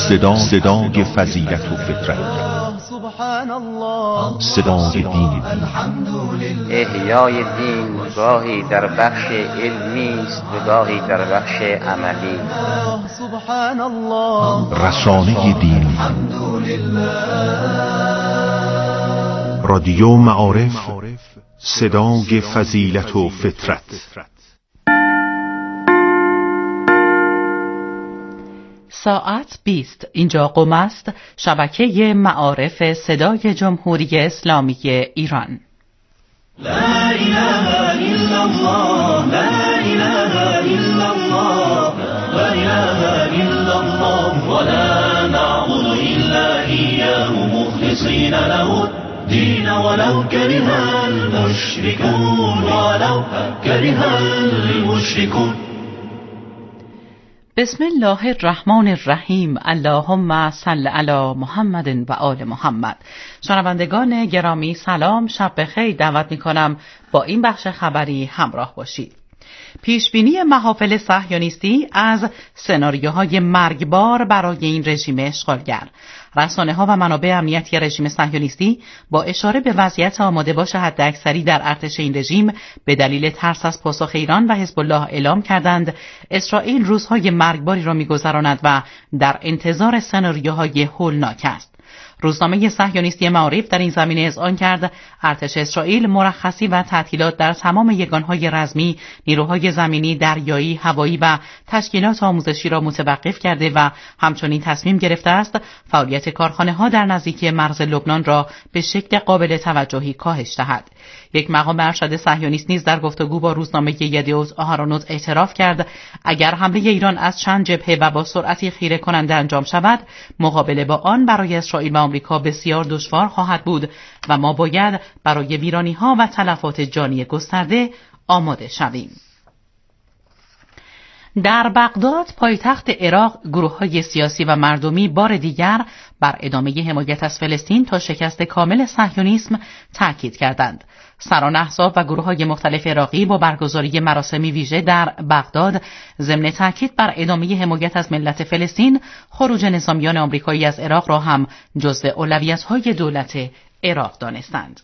صدای فضیلت و فطرت، صدای دین. احیای دین گاهی در بخش علمی است و گاهی در بخش عملی. رسانه دین، رادیو معارف، صدای فضیلت و فطرت. ساعت 20. اینجا قم است، شبکه معارف صدای جمهوری اسلامی ایران. لا اله الا الله، لا اله الا الله، لا اله الا الله، ولا نعبد الا اياه مخلصين له الدين ولو كره المشركون، ولو كره المشركون. بسم الله الرحمن الرحیم. اللهم صل علی محمد و آل محمد. شنوندگان گرامی سلام، شب بخیر. دعوت می‌کنم با این بخش خبری همراه باشید. پیشبینی محافل صهیونیستی از سناریوهای مرگبار برای این رژیم اشغالگر. رسانه‌ها و منابع امنیتی رژیم صهیونیستی با اشاره به وضعیت آماده باش حداکثری در ارتش این رژیم به دلیل ترس از پاسخ ایران و حزب الله اعلام کردند اسرائیل روزهای مرگباری را می‌گذراند و در انتظار سناریوهای هولناک است. روزنامه صهیونیستی معارف در این زمینه اذعان کرد ارتش اسرائیل مرخصی و تعطیلات در تمام یگانهای رزمی، نیروهای زمینی، دریایی، هوایی و تشکیلات آموزشی را متوقف کرده و همچنین تصمیم گرفته است فعالیت کارخانه‌ها در نزدیکی مرز لبنان را به شکل قابل توجهی کاهش دهد. یک مقام ارشد صهیونیست نیز در گفتگو با روزنامه یدیوت آهارونوت اعتراف کرد اگر حمله ایران از چند جبهه و با سرعتی خیره کننده انجام شود، مقابله با آن برای اسرائیل و آمریکا بسیار دشوار خواهد بود و ما باید برای ویرانی‌ها و تلفات جانی گسترده آماده شویم. در بغداد پایتخت عراق، گروه‌های سیاسی و مردمی بار دیگر بر ادامه حمایت از فلسطین تا شکست کامل صهیونیسم تاکید کردند. سران احزاب و گروه‌های مختلف عراقی با برگزاری مراسمی ویژه در بغداد ضمن تاکید بر ادامه حمایت از ملت فلسطین، خروج نظامیان آمریکایی از عراق را هم جزو اولویت‌های دولت عراق دانستند.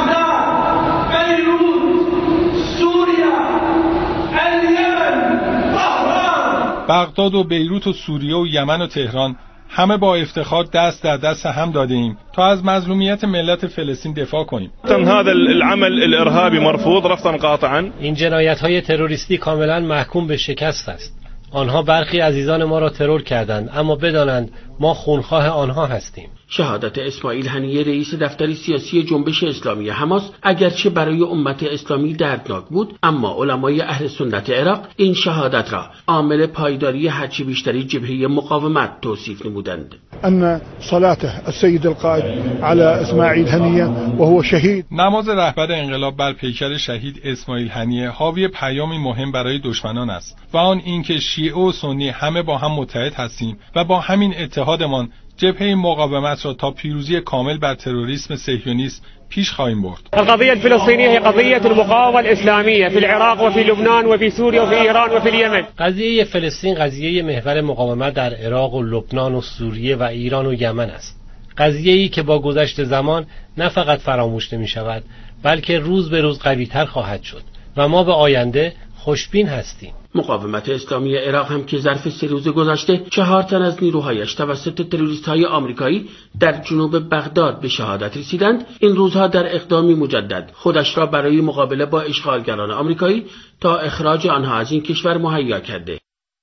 بغداد و بیروت و سوریه و یمن و تهران همه با افتخار دست در دست هم دادیم تا از مظلومیت ملت فلسطین دفاع کنیم. هذا العمل الارهابي مرفوض رفضا قاطعا. این جنایت‌های تروریستی کاملا محکوم به شکست است. آنها برخی عزیزان ما را ترور کردند، اما بدانند ما خونخواه آنها هستیم. شهادت اسماعیل هنیه رئیس دفتر سیاسی جنبش اسلامی حماس اگرچه برای امت اسلامی دردناک بود، اما علمای اهل سنت عراق این شهادت را عامل پایداری هرچی بیشتری جبهه مقاومت توصیف نمودند. ان صلاته السيد القائد على اسماعیل هنیه وهو شهید. نماز رهبر انقلاب بر پیکر شهید اسماعیل هنیه حاوی پیامی مهم برای دشمنان است و آن اینکه شیعه و سنی همه با هم متحد هستیم و با همین اتحادمان جبهه مقاومت را تا پیروزی کامل بر تروریسم صهیونیست پیش خواهیم برد. القضية الفلسطينية هي قضية المقاومة الإسلامية في العراق وفي لبنان وفي سوريا وفي إيران وفي اليمن. قضیه فلسطین قضیه محور مقاومت در عراق و لبنان و سوریه و ایران و یمن است. قضیه‌ای که با گذشت زمان نه فقط فراموش نمی‌شود، بلکه روز به روز قوی‌تر خواهد شد و ما به آینده خوشبین هستیم. مقاومت اسلامی عراق هم که ظرف 3 روز گذشته 4 تن از نیروهایش توسط تروریست‌های آمریکایی در جنوب بغداد به شهادت رسیدند، این روزها در اقدامی مجدد خودش را برای مقابله با اشغالگران آمریکایی تا اخراج آنها از این کشور مهیا کرده.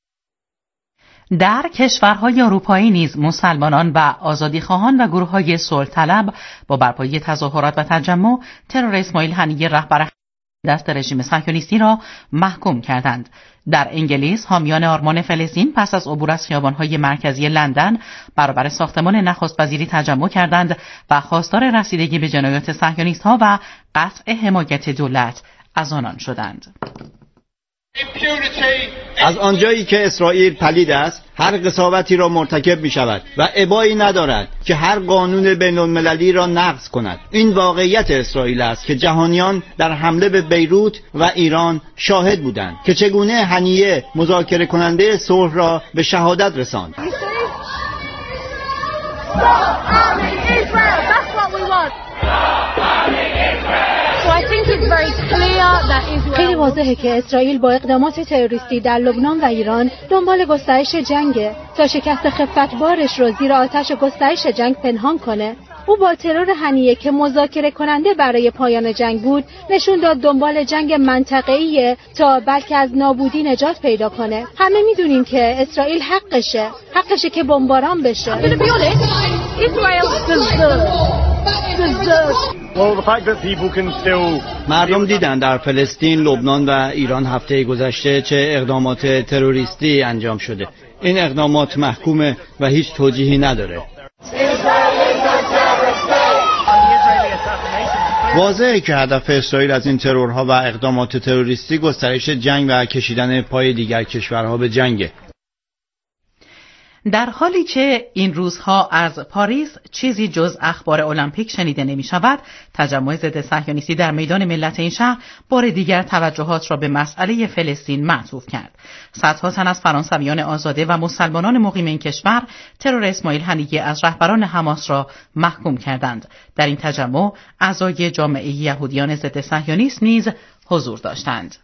در کشورهای اروپایی نیز مسلمانان و آزادیخواهان و گروه‌های صلح طلب با برپایی تظاهرات و تجمع ترور اسماعیل هنیه رهبر دست رژیم صهیونیستی را محکوم کردند. در انگلیس حامیان آرمان فلسطین پس از عبور از خیابان‌های مرکزی لندن برابر ساختمان نخست وزیری تجمع کردند و خواستار رسیدگی به جنایات صهیونیست‌ها و قطع حمایت دولت از آنان شدند. از آنجایی که اسرائیل پلید است، هر قساوتی را مرتکب می شود و ابایی ندارد که هر قانون بین المللی را نقض کند. این واقعیت اسرائیل است که جهانیان در حمله به بیروت و ایران شاهد بودند که چگونه هنیه مذاکره کننده صلح را به شهادت رساند. خیلی واضحه که اسرائیل با اقدامات تروریستی در لبنان و ایران دنبال گسترش جنگه تا شکست خفتبارش رو زیر آتش گسترش جنگ پنهان کنه. او با ترور هنیه که مذاکره کننده برای پایان جنگ بود نشون داد دنبال جنگ منطقه‌ایه تا بلکه از نابودی نجات پیدا کنه. همه میدونیم که اسرائیل حقشه که بمباران بشه. مردم دیدن در فلسطین، لبنان و ایران هفته گذشته چه اقدامات تروریستی انجام شده. این اقدامات محکومه و هیچ توجیهی نداره. واضحه که هدف اسرائیل از این ترورها و اقدامات تروریستی گسترش جنگ و کشیدن پای دیگر کشورها به جنگه. در حالی که این روزها از پاریس چیزی جز اخبار المپیک شنیده نمی شود، تجمع ضد صهیونیستی در میدان ملت این شهر بار دیگر توجهات را به مسئله فلسطین معطوف کرد. صدها تن از فرانسویان آزاده و مسلمانان مقیم این کشور ترور اسماعیل هنیه از رهبران حماس را محکوم کردند. در این تجمع اعضای جامعه یهودیان ضد صهیونیست نیز حضور داشتند.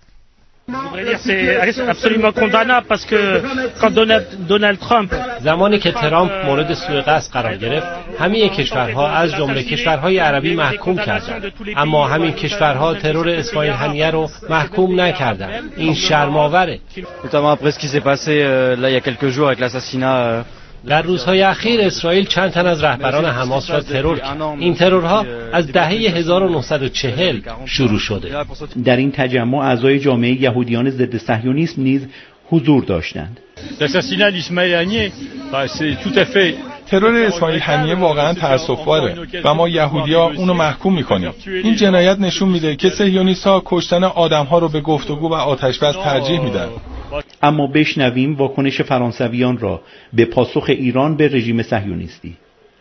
زمانی که ترامپ مورد سوء قصد قرار گرفت، همه کشورها از جمله کشورهای عربی محکوم کردند، اما همین کشورها ترور اسماعیل هنیه رو محکوم نکردند. این شرم‌آوره. در روزهای اخیر اسرائیل چند تن از رهبران حماس را ترور کرد. این ترورها از دهه 1940 شروع شده. در این تجمع اعضای جامعه یهودیان ضد صهیونیسم نیز حضور داشتند. ترور اسماعیل هنیه واقعا تأسف‌باره و ما یهودی‌ها اونو محکوم می‌کنیم. این جنایت نشون میده که صهیونیست‌ها کشتن آدم‌ها رو به گفتگو و آتش‌بس ترجیح میدن. اما بشنویم واکنش فرانسویان را به پاسخ ایران به رژیم صهیونیستی.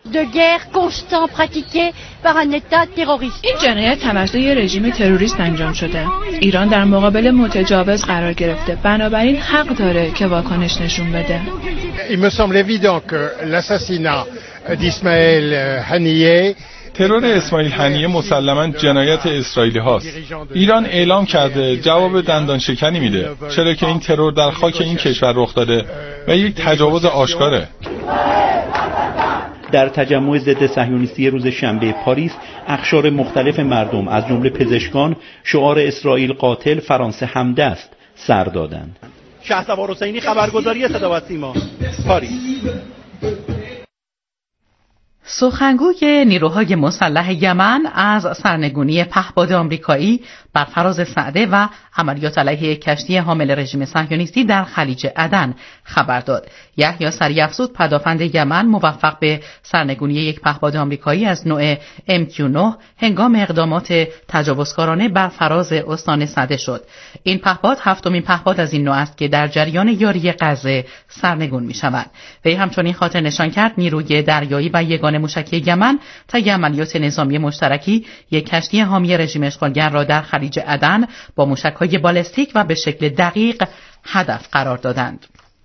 این جنایت توسط یک رژیم تروریست انجام شده. ایران در مقابل متجاوز قرار گرفته، بنابراین حق داره که واکنش نشون بده. Il me semble évident que l'assassinat d'Ismaël Haniyeh ترور اسماعیل هنیه مسلماً جنایت اسرائیلی هاست. ایران اعلام کرده جواب دندان شکنی میده، چرا که این ترور در خاک این کشور رخ داده و یک تجاوز آشکاره. در تجمع ضد صهیونیستی روز شنبه پاریس، اقشار مختلف مردم از جمله پزشکان شعار اسرائیل قاتل، فرانسه همدست سر دادند. شهسوار حسینی، خبرگزاری صدا و سیما، پاریس. سخنگوی نیروهای مسلح یمن از سرنگونی پهپاد آمریکایی بر فراز سعده و عملیات علیه کشتی حامل رژیم صهیونیستی در خلیج عدن خبر داد. یحیی سریع‌افزود، پدافند یمن، موفق به سرنگونی یک پهپاد آمریکایی از نوع MQ-9 هنگام اقدامات تجاوزکارانه بر فراز استان سعده شد. این پهپاد هفتمین پهپاد از این نوع است که در جریان یاری غزه سرنگون می شود. وی همچنین خاطر نشان کرد نیروی دریایی و یگان موشکی یمن طی عملیات نظامی مشترکی یک کشتی حامی رژیم اشغالگر را در خلیج عدن با موشک‌های بالستیک و به شکل دقیق هدف قرار دادند.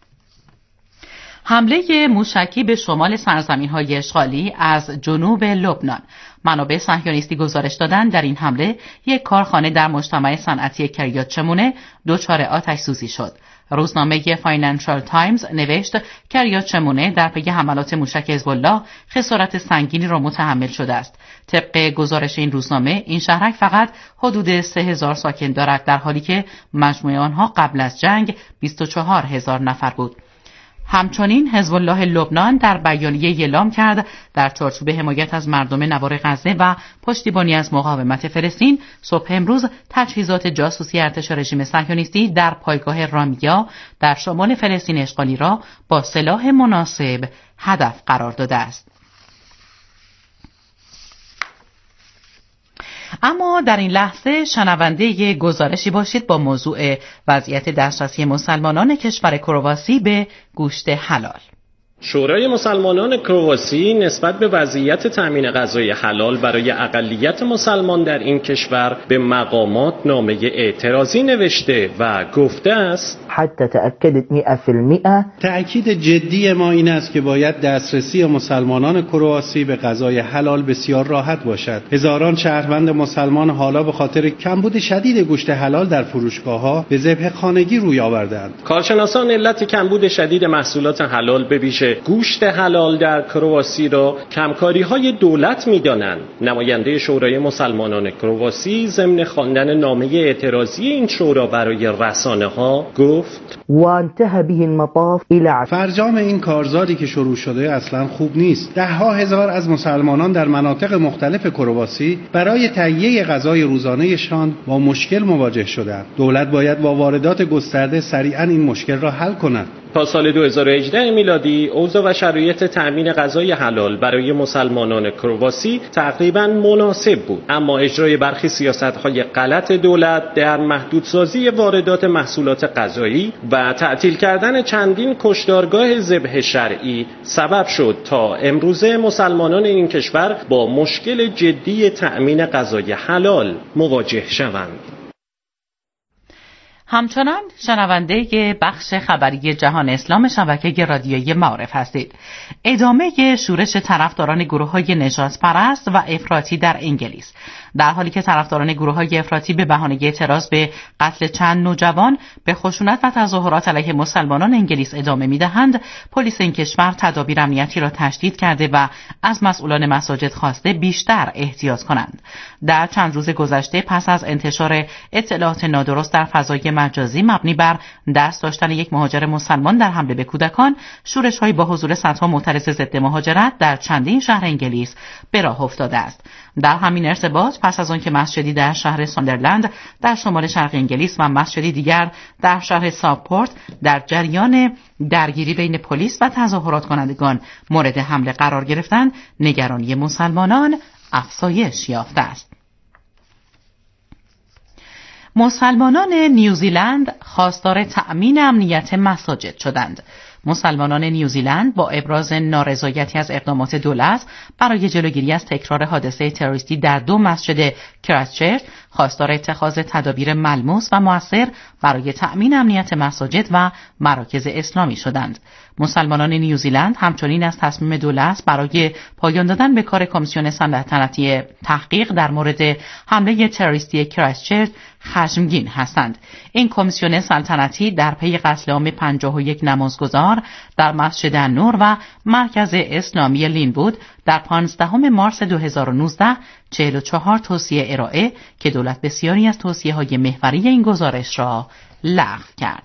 حمله موشکی به شمال سرزمین‌های اشغالی از جنوب لبنان. منابع صهیونیستی گزارش دادند در این حمله یک کارخانه در مجتمع صنعتی کریات چمونه دچار آتش سوزی شد. روزنامه فاینانشال تایمز نوشت کریات چمونه در پی حملات موشک حزب‌الله خسارت سنگینی را متحمل شده است. طبق گزارش این روزنامه این شهرک فقط حدود 3000 ساکن دارد، در حالی که مجموع آنها قبل از جنگ 24000 نفر بود. همچنین حزب الله لبنان در بیانیه اعلام کرد در چارچوب حمایت از مردم نوار غزه و پشتیبانی از مقاومت فلسطین، صبح امروز تجهیزات جاسوسی ارتش رژیم صهیونیستی در پایگاه رامیا در شمال فلسطین اشغالی را با سلاح مناسب هدف قرار داده است. اما در این لحظه شنونده گزارشی باشید با موضوع وضعیت دسترسی مسلمانان کشور کرواسی به گوشت حلال. شورای مسلمانان کرواسی نسبت به وضعیت تامین غذای حلال برای اقلیت مسلمان در این کشور به مقامات نامه اعتراضی نوشته و گفته است حتی تأکدت 100% تأکید جدی ما این است که باید دسترسی مسلمانان کرواسی به غذای حلال بسیار راحت باشد. هزاران شهروند مسلمان حالا به خاطر کمبود شدید گوشت حلال در فروشگاه‌ها به ذبح خانگی روی آوردند. کارشناسان علت کمبود شدید محصولات حلال به ویژه گوشت حلال در کرواسی را کمکاری‌های دولت می‌دانند. نماینده شورای مسلمانان کرواسی ضمن خواندن نامه اعتراضی این شورا برای رسانه‌ها گفت وانتهى به المطاف الى فرجام این کارزاری که شروع شده اصلا خوب نیست. ده‌ها هزار از مسلمانان در مناطق مختلف کرواسی برای تهیه غذای روزانه‌شان با مشکل مواجه شدند. دولت باید با واردات گسترده سریعاً این مشکل را حل کند. تا سال 2018 میلادی اوضاع و شرایط تأمین غذای حلال برای مسلمانان کرواسی تقریباً مناسب بود، اما اجرای برخی سیاست‌های غلط دولت در محدودسازی واردات محصولات غذایی و تعطیل کردن چندین کشتارگاه ذبح شرعی سبب شد تا امروزه مسلمانان این کشور با مشکل جدی تأمین غذای حلال مواجه شوند. همچنان شنونده بخش خبری جهان اسلام شبکه رادیویی معارف هستید. ادامه شورش طرفداران گروه‌های نجات پرست و افراطی در انگلیس، در حالی که طرفداران گروه‌های افراطی به بهانه اعتراض به قتل چند نوجوان به خشونت و تظاهرات علیه مسلمانان انگلیس ادامه می‌دهند، پلیس این کشور تدابیر امنیتی را تشدید کرده و از مسئولان مساجد خواسته بیشتر احتیاط کنند. در چند روز گذشته پس از انتشار اطلاعات نادرست در فضای مجازی مبنی بر دست داشتن یک مهاجر مسلمان در حمله به کودکان، شورش‌های با حضور صدها معترض ضد مهاجرت در چندین شهر انگلیس به راه افتاده است. در همین ارتباط پس از آنکه مسجدی در شهر ساندرلند در شمال شرق انگلیس و مسجدی دیگر در شهر ساوپورت در جریان درگیری بین پلیس و تظاهرات کنندگان مورد حمله قرار گرفتند، نگرانی مسلمانان افزایش یافته است. مسلمانان نیوزیلند خواستار تأمین امنیت مساجد شدند. مسلمانان نیوزیلند با ابراز نارضایتی از اقدامات دولت برای جلوگیری از تکرار حادثه تروریستی در 2 مسجد کرایستچرچ خواستار اتخاذ تدابیر ملموس و مؤثر برای تأمین امنیت مساجد و مراکز اسلامی شدند. مسلمانان نیوزیلند همچنین از تصمیم دولت برای پایان دادن به کار کمیسیون سلطنتی تحقیق در مورد حمله تروریستی کرایستچرچ خشمگین هستند. این کمیسیون سلطنتی در پی قتل عام 51 نمازگزار در مسجد نور و مرکز اسلامی لینوود در 15 مارس 2019 44 توصیه ارائه که دولت بسیاری از توصیه‌های محوری این گزارش را لغو کرد.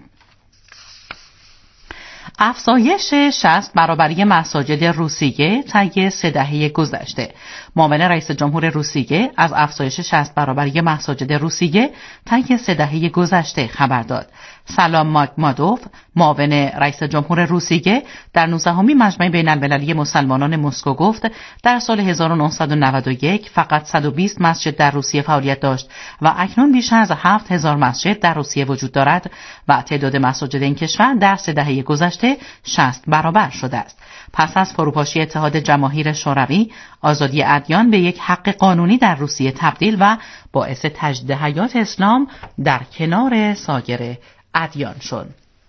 افزایش 60 برابری مساجد روسیه طی 3 دهه گذشته. معاون رئیس جمهور روسیه از افزایش 60 برابری مساجد روسیه طی 3 دهه گذشته خبر داد. سلام ماگمادوف، معاون رئیس جمهور روسیه، در 19مین مجمع بین‌المللی مسلمانان مسکو گفت در سال 1991 فقط 120 مسجد در روسیه فعالیت داشت و اکنون بیش از 7000 مسجد در روسیه وجود دارد و تعداد مساجد این کشور در 3 دهه گذشته 60 برابر شده است. پس از فروپاشی اتحاد جماهیر شوروی، آزادی ادیان به یک حق قانونی در روسیه تبدیل و باعث تجدید حیات اسلام در کنار سایر ادیان شد.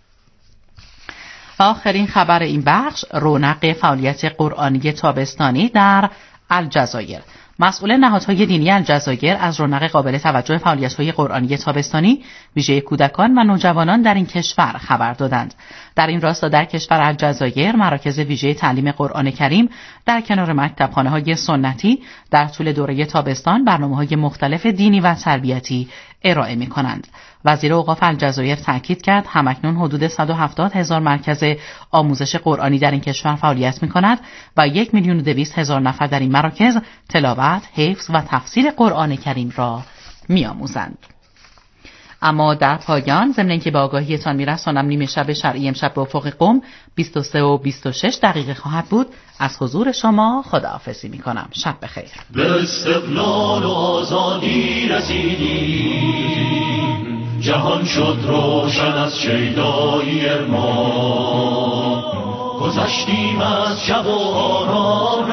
آخرین خبر این بخش رونق فعالیت قرآنی تابستانی در الجزایر. مسئول نهادهای دینی الجزایر از رونق قابل توجه فعالیت‌های قرآنی تابستانی ویژه کودکان و نوجوانان در این کشور خبر دادند. در این راستا در کشور الجزایر مراکز ویژه تعلیم قرآن کریم در کنار مکتبخانه‌های سنتی در طول دوره تابستان برنامه‌های مختلف دینی و تربیتی ارائه می‌کنند. وزیر اوقاف الجزایر تاکید کرد همکنون حدود 170,000 مرکز آموزش قرآنی در این کشور فعالیت می‌کند و 1,200,000 نفر در این مراکز تلاوت، حفظ و تفسیر قرآن کریم را می‌آموزند. اما در پایان ضمن اینکه به آگاهیتان میرسانم نیمه شب شرعی امشب به افق قم 23 و 26 دقیقه خواهد بود. از حضور شما خداحافظی میکنم. شب بخیر. به استقلال و آزادی رسیدیم، جهان شد روشن از شیدایی ما. گذشتیم از شب و آرام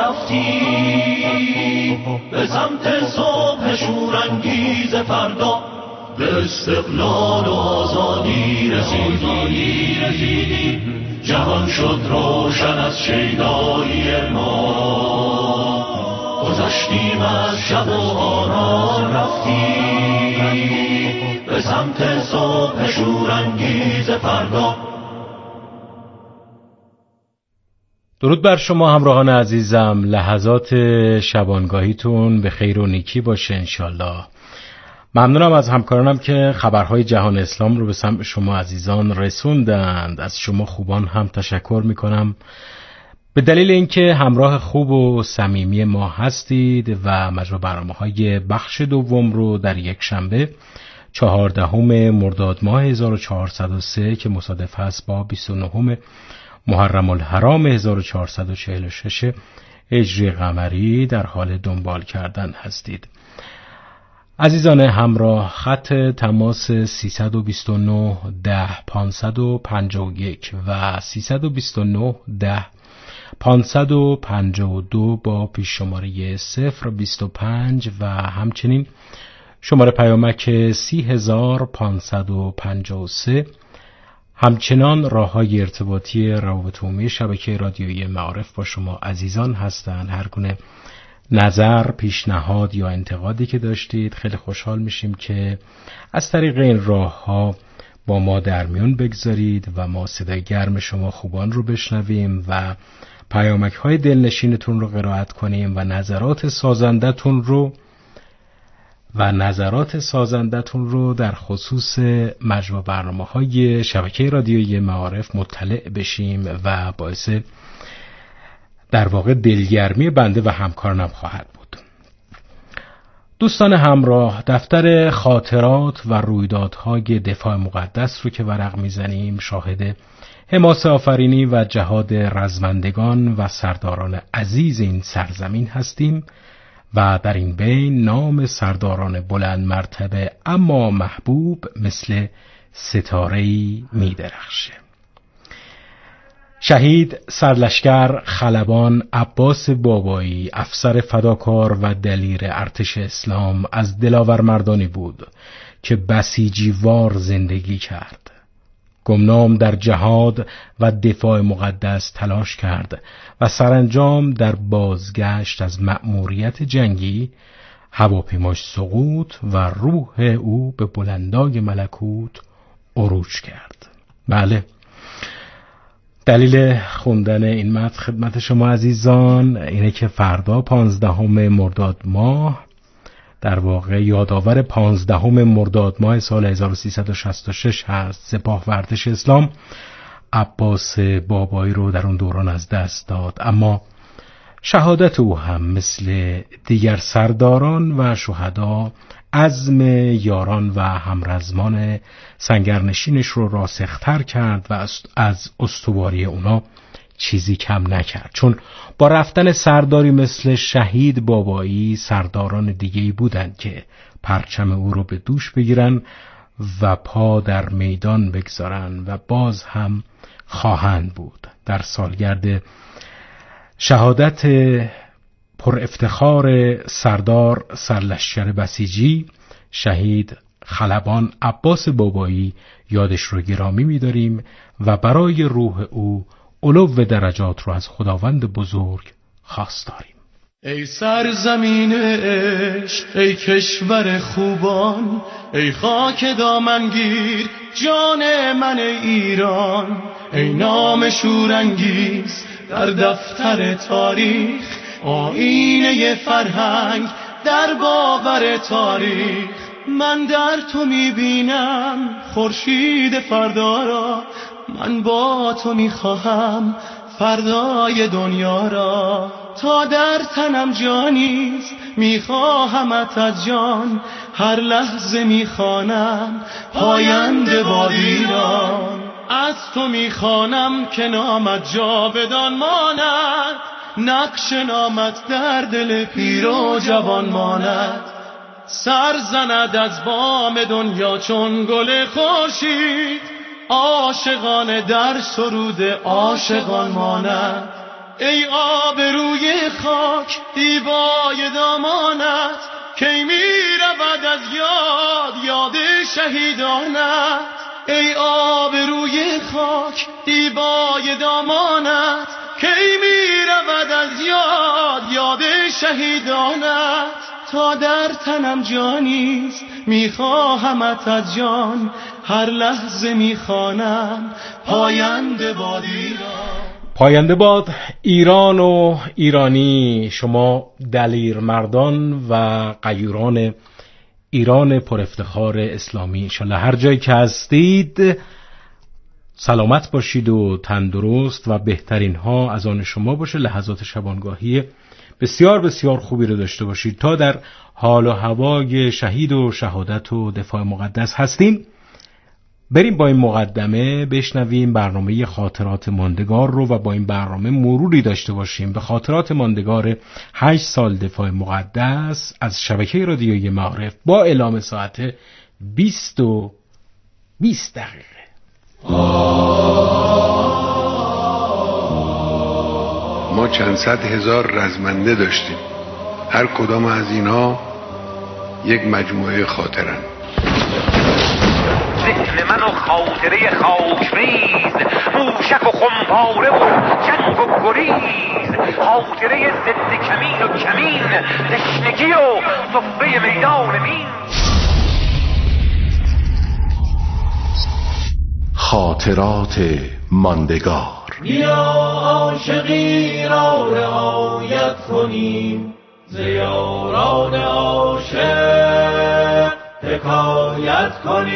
رفتیم به سمت صبح شورانگیز فردا، به استقلال و آزادی رسیدیم. جهان شد روشن از شیدایی ما، گذشتیم از شب و آرام رفتیم به سمت صبح شورانگیز فردا. درود بر شما همراهان عزیزم، لحظات شبانگاهیتون به خیر و نیکی باشه انشالله. ممنونم از همکارانم که خبرهای جهان اسلام رو به سمع شما عزیزان رسوندند. از شما خوبان هم تشکر میکنم به دلیل اینکه همراه خوب و صمیمی ما هستید و مجموع برنامه‌های بخش دوم رو در یک شنبه 14 مرداد ماه 1403 که مصادف هست با 29 محرم الحرام 1446 هجری قمری در حال دنبال کردن هستید. عزیزان همراه، خط تماس 329 10 551 و 329 10 552 با پیش شماره 025 و همچنین شماره پیامک 30553. همچنان راه‌های ارتباطی روابط عمومی شبکه رادیویی معارف با شما عزیزان هستند. هر گونه نظر، پیشنهاد یا انتقادی که داشتید خیلی خوشحال میشیم که از طریق این راه‌ها با ما در میون بگذارید و ما صدای گرم شما خوبان رو بشنویم و پیامک‌های دلنشینتون رو قرائت کنیم و نظرات سازندتون رو در خصوص مجموع برنامه‌های شبکه رادیویی معارف مطلع بشیم و باعث در واقع دلگرمی بنده و همکارانم خواهد بود. دوستان همراه، دفتر خاطرات و رویدادهای دفاع مقدس رو که ورق میزنیم شاهد حماس آفرینی و جهاد رزمندگان و سرداران عزیز این سرزمین هستیم و در این بین نام سرداران بلند مرتبه اما محبوب مثل ستاره‌ای می‌درخشه. شهید سرلشکر خلبان عباس بابایی، افسر فداکار و دلیر ارتش اسلام، از دلاور مردانی بود که بسیجیوار زندگی کرد. گمنام در جهاد و دفاع مقدس تلاش کرد و سرانجام در بازگشت از مأموریت جنگی هواپیماش سقوط و روح او به بلندای ملکوت عروج کرد. بله، دلیل خوندن این متن خدمت شما عزیزان اینه که فردا 15 مرداد ماه، در واقع یادآور 15 مرداد ماه سال 1366 هست. سپاه و ارتش اسلام عباس بابایی رو در اون دوران از دست داد، اما شهادت او هم مثل دیگر سرداران و شهدا عزم یاران و همرزمان سنگرنشینش رو راسختر کرد و از استواری اونا چیزی کم نکرد، چون با رفتن سرداری مثل شهید بابایی سرداران دیگه‌ای بودند که پرچم او رو به دوش بگیرن و پا در میدان بگذارن و باز هم خواهند بود. در سالگرد شهادت پر افتخار سردار سرلشکر بسیجی شهید خلبان عباس بابایی یادش رو گرامی می‌داریم و برای روح او علو درجات رو از خداوند بزرگ خواستاریم. ای سرزمین عشق، ای کشور خوبان، ای خاک دامنگیر جان من ایران، ای نام شورانگیز در دفتر تاریخ، آینه فرهنگ در باور تاریخ. من در تو میبینم خورشید فردا را، من با تو میخواهم فردای دنیا را. تا در تنم جانیست میخواهمت از جان، هر لحظه میخوانم پاینده با ایران. از تو میخوانم که نامت جاودان ماند، نقش نامت در دل پیر و جوان ماند. سر زند از بام دنیا چون گل خورشید، عاشقانه در سرود عاشقان ماند. ای آبروی خاک دیبای دامانت، کی می رود از یاد شهیدانت. ای آبروی خاک دیبای دامانت، کی می رود از یاد شهیدانت. تا در تنم جانیست میخواهمت از جان، هر لحظه میخوانم پاینده باد ایران. پاینده باد ایران و ایرانی، شما دلیر مردان و غیوران ایران پر افتخار اسلامی. انشالله هر جایی که هستید سلامت باشید و تندرست و بهترین ها از آن شما باشه. لحظات شبانگاهی بسیار بسیار خوبی رو داشته باشید. تا در حال و هوای شهید و شهادت و دفاع مقدس هستیم. بریم با این مقدمه بشنویم برنامه خاطرات ماندگار رو و با این برنامه مروری داشته باشیم به خاطرات ماندگار 8 سال دفاع مقدس از شبکه رادیویی معارف با اعلام ساعت 20 و 20 دقیقه. ما چند صد هزار رزمنده داشتیم، هر کدام از اینها یک مجموعه خاطرن. ذهن من و خاطره خاکریز، موشک و خمپاره و جنگ و گریز، خاطره ضد کمین و کمین، تشنگی و صفه میدان مین. خاطرات ماندگار. بیا عاشقی را رعایت کنیم، ز یاران عاشق حکایت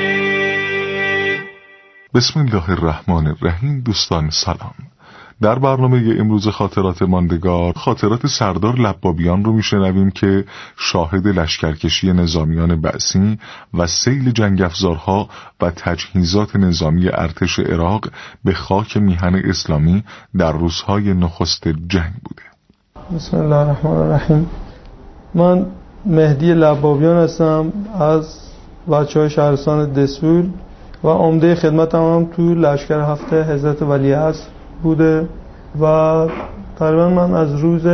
کنیم. بسم الله الرحمن الرحیم. دوستان سلام. در برنامه امروز خاطرات ماندگار خاطرات سردار لبابیان رو میشنویم که شاهد لشکرکشی نظامیان بعثی و سیل جنگ افزارها و تجهیزات نظامی ارتش عراق به خاک میهن اسلامی در روزهای نخست جنگ بوده. بسم الله الرحمن الرحیم. من مهدی لبابیان هستم از بچه‌های شهرستان دسفول و عمده خدمتم هم تو لشکر 7 حضرت ولیعصر بوده و تقریبا من از روز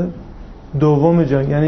دوم جنگ یعنی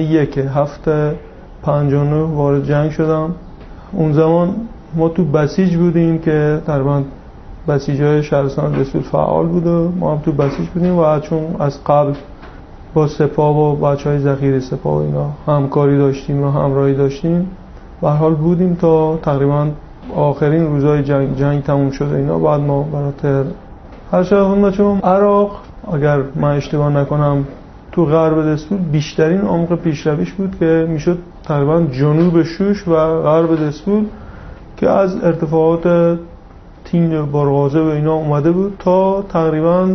1/7/59 وارد جنگ شدم. اون زمان ما تو بسیج بودیم که تقریبا بسیج‌های شهرستان دسفول فعال بود و ما هم تو بسیج بودیم و چون از قبل با سپاه و بچه‌های ذخیره سپاه و اینا همکاری داشتیم و همراهی داشتیم به هر حال بودیم تا تقریبا آخرین روزهای جنگ تموم شد اینا. بعد ما برای هر شب چون عراق اگر من اشتباه نکنم تو غرب دسفول بیشترین عمق پیشرویش بود که میشد تقریبا جنوب شوش و غرب دسفول که از ارتفاعات تین بارغازه و اینا اومده بود تا تقریبا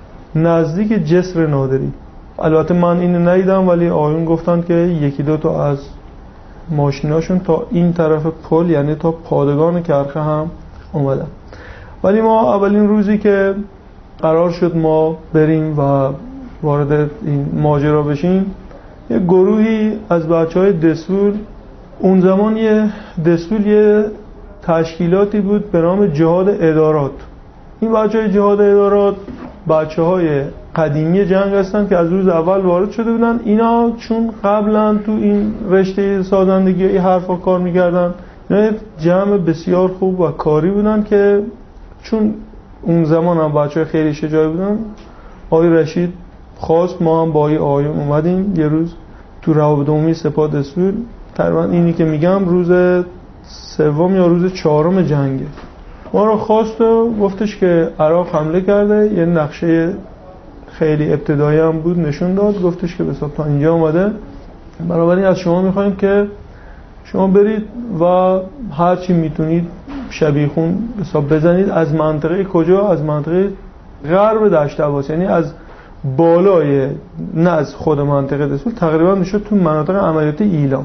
نزدیک جسر نادری. البته من اینو ندیدم ولی آیون گفتن که 1-2 تا از ماشیناشون تا این طرف پل یعنی تا پادگان کرخه هم اومدن. ولی ما اولین روزی که قرار شد ما بریم و وارد این ماجرا بشیم یه گروهی از بچه‌های دسفول، اون زمان دسفول یه تشکیلاتی بود به نام جهاد ادارات. این بچه‌های جهاد ادارات بچه‌های قدیمی جنگ هستن که از روز اول وارد شده بودن. اینا چون قبلا تو این رشته سازندگی این حرفا کار میکردن، اینا جمع بسیار خوب و کاری بودن که چون اون زمان هم بچه‌های خیلی شجاعی بودن، آقای رشید خواست ما هم با آیون اومدیم یه روز تو روابط عمومی سپاه دسفول. تقریبا اینی که میگم روز 3 یا روز 4 جنگه. ما رو خواست و گفتش که عراق حمله کرده، یه نقشه خیلی ابتدایی هم بود نشون داد، گفتش که حساب تا اینجا اومده، بنابراین از شما میخوایم که شما برید و هر چی میتونید شبیخون حساب بزنید. از منطقه کجا؟ از منطقه غرب دشت عباس، یعنی از بالای، نه از خود منطقه دسفول، تقریبا میشد تو مناطق عملیاتی ایلام.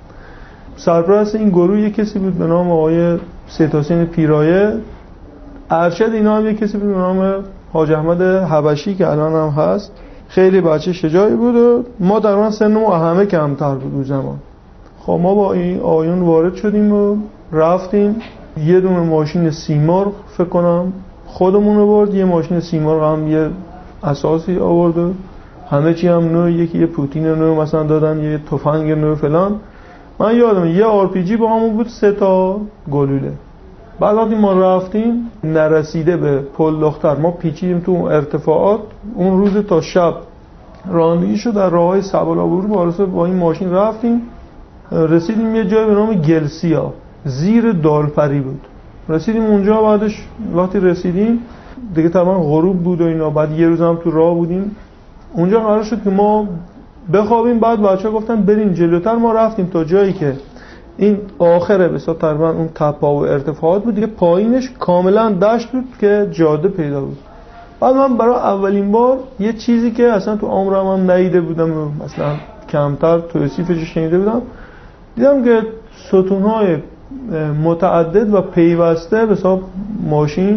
سرپرست این گروه یک کسی بود به نام آقای سید حسین پیرایه. ارشد اینا هم یک کسی بود به نام حاج احمد حبشی که الان هم هست. خیلی بچه شجاعی بود و ما تقریبا سن ما همه کمتر بود اون زمان. خب ما با این آیون وارد شدیم و رفتیم یه دونه ماشین سیمرغ فکر کنم خودمون برد، یه ماشین سیمرغ هم یه اساسی آورده، همه چی هم نوع، یکی یه پوتین نوع مثلا دادن، یه تفنگ نوع فلان. من یادم یه RPG با همون بود 3 تا گلوله. بعد وقتی ما رفتیم نرسیده به پل دختر، ما پیچیدیم تو ارتفاعات. اون روز تا شب رانندگی شد در راههای سبالابور با این ماشین رفتیم، رسیدیم یه جای به نام گلسیا زیر دالپری بود. رسیدیم اونجا، بعدش وقتی رسیدیم دیگه طبعا غروب بود و اینا، بعد یه روز هم تو راه بودیم. اونجا قرار شد که ما بخوابیم. بعد بچه‌ها گفتن بریم جلوتر. ما رفتیم تا جایی که این آخره بسا تقریبا اون تپا و ارتفاعات بود دیگه، پایینش کاملا دشت بود که جاده پیدا بود. بعد من برای اولین بار یه چیزی که اصلا تو عمرم هم ندیده بودم، مثلا کمتر توصیفش شنیده بودم، دیدم که ستون‌های متعدد و پیوسته به حساب ماشین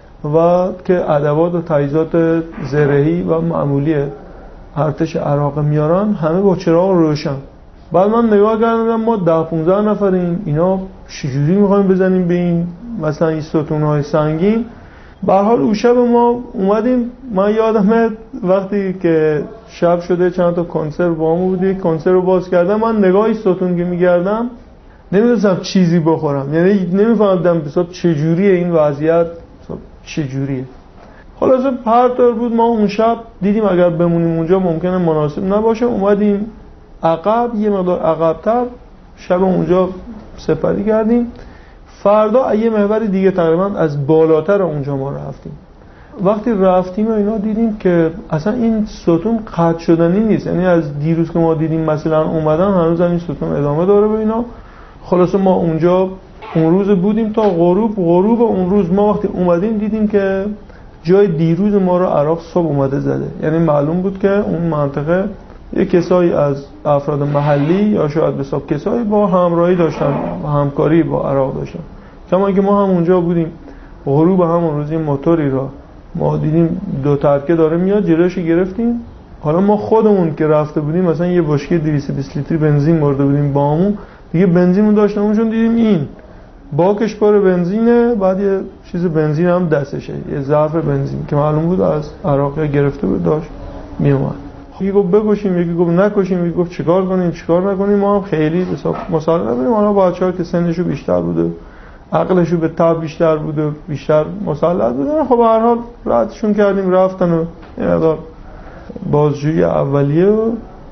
و که ادوات و تجهیزات زرهی و معمولی ارتش عراق میارن همه با چراغ روشن. بعد من نگاه کردم ما 10-15 نفریم، اینا چجوری میخوایم بزنیم به این مثلا این ستون‌های سنگین؟ به هر حال اون شب ما اومدیم، من یادمه وقتی که شب شده چند تا کنسرو با همون بود، یک کنسرو باز کردم، من نگاهی ستون که میگردم نمیدونستم چیزی بخورم، یعنی نمیفهمیدم بساب چجوریه این وضعیت، چجوریه. خلاصه هر طور بود ما اون شب دیدیم اگر بمونیم اونجا ممکنه مناسب نباشه، اومدیم عقب، یه مقدار عقب‌تر شب اونجا سپری کردیم. فردا یه محور دیگه تقریبا از بالاتر اونجا ما رفتیم. وقتی رفتیم و اینا دیدیم که اصلا این ستون قطع شدنی نیست، یعنی از دیروز که ما دیدیم مثلا اومدن هنوز این ستون ادامه داره به اینا. خلاصه ما اونجا اون روز بودیم تا غروب اون روز ما وقتی اومدیم دیدیم که جای دیروز ما رو عراق صبح اومده زده، یعنی معلوم بود که اون منطقه یک کسایی از افراد محلی یا شاید به حساب کسایی با همراهی داشتن و همکاری با عراق داشتن. کما که ما هم اونجا بودیم غروب همون روز موتوری را ما دیدیم 2 ترکه داره میاد، جلوش گرفتیم. حالا ما خودمون که رفته بودیم مثلا یه بشکه 220 لیتری بنزین برده بودیم با همون، دیگه بنزینمون داشتمونشون دیدیم این باکش پر بنزینه، بعد یه چیز بنزین هم دستشه، یه ظرف بنزین که معلوم بود از عراق گرفته بود داشت میومد. یکی گفت بکشیم، یکی گفت نکشیم، یکی گفت چیکار کنیم چیکار نکنیم. ما هم خیلی حساب مسائل نبودیم. حالا بچه‌ها که سنشو بیشتر بوده، عقلشو به تاب بیشتر بوده، بیشتر مسلط بودن، خب به هر حال راتشون کردیم رفتن و یه مقدار بازجویی اولیه و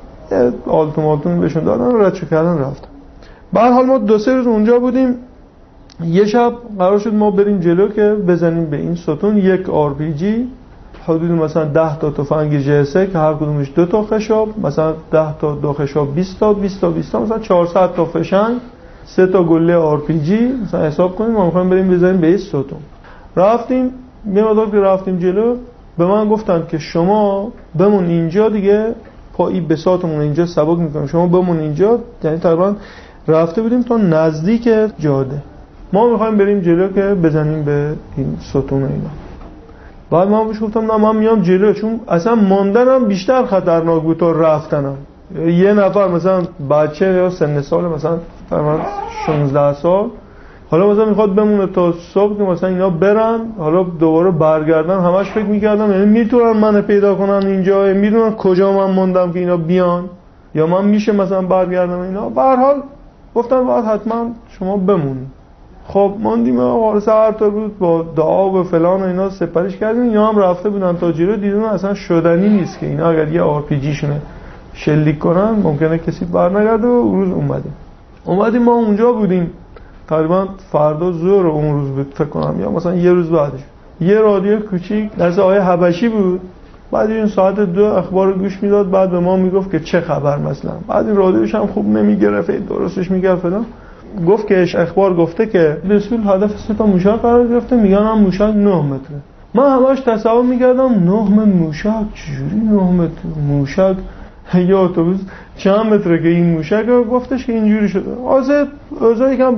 آلتون بهشون دادن و رد کردن رفتن. به هر حال ما 2-3 روز اونجا بودیم. یه شب قرار شد ما بریم جلو که بزنیم به این ستون یک RPG، حدود مثلا 10 تا تفنگ جسه که هر کدومش 2 تا خشاب، مثلا 10 تا 2 خشاب 20 تا مثلا 400 تا فشنگ، 3 تا گله RPG مثلا حساب کنیم. ما می‌خوایم بریم بزنیم به این ستون. رفتیم یه مقدار که رفتیم جلو به من گفتن که شما بمون اینجا دیگه، پایی بساطمون اینجا سبک می‌کنیم، شما بمون اینجا. یعنی تقریبا رفته بودیم تا نزدیک جاده، ما می‌خوایم بریم جلو که بزنیم به این ستون اینا. بعد من بهش گفتم نه من میام جلو، چون اصلا ماندنم بیشتر خطرناک بود تا رفتنم. یه نفر مثلا بچه یا سن سال مثلا تقریبا 16 سال حالا مثلا میخواد بمونه تا صبح که مثلا اینا برن، حالا دوباره برگردن، همش فکر میکردم یعنی میتونن من پیدا کنن اینجا، میدونن کجا من موندم که اینا بیان، یا من میشه مثلا برگردم اینا. به هر حال گفتن باید حتما شما بمونید. خب ماندیم و هر طور بود با دعا و فلان و اینا سپریش کردیم. اینا هم رفته بودن تا جلو، دیدن اصلا شدنی نیست که اینا اگر یه RPG شونه شلیک کنن ممکنه کسی برنگرده. و روز اومدیم ما اونجا بودیم تقریبا فردا ظهر اون روز بود فکر کنم، یا مثلا یه روز بعدش یه رادیو کوچیک دست آقای حبشی بود. بعد این ساعت 2 اخبار گوش میداد، بعد به ما میگفت که چه خبر مثلا. بعد این رادیوش هم خوب نمیگرفت، درستش میگرفت فلان. گفت که اخبار گفته که به اصول هدف 3 تا موشک قرار گرفته، میگن هم موشک 9 متره. من همش تصور میکردم 9 موشک چجوری 9 متر موشک، یا اتوبوس چند متره که این موشک گفتش که اینجوری شده. اوضاعی که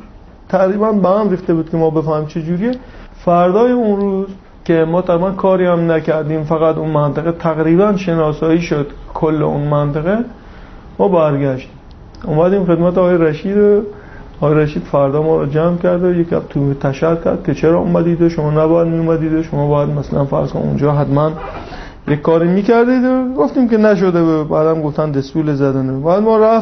تقریبا به هم ریخته بود که ما بفهمیم چجوریه. فردای اون روز که ما تقریبا کاری هم نکردیم، فقط اون منطقه تقریبا شناسایی شد، کل اون منطقه ما برگشتیم اومدیم خدمت آقای رشید و آقای رشید فردا ما رو جمع کرد و یک تو تشکر کرد که چرا اومدید و شما نباید میومدید و شما باید مثلا فرض کن اونجا حتما یک کاری میکردید و گفتیم که نشده و بعدم گفتن دسپول زدنه. بعد ما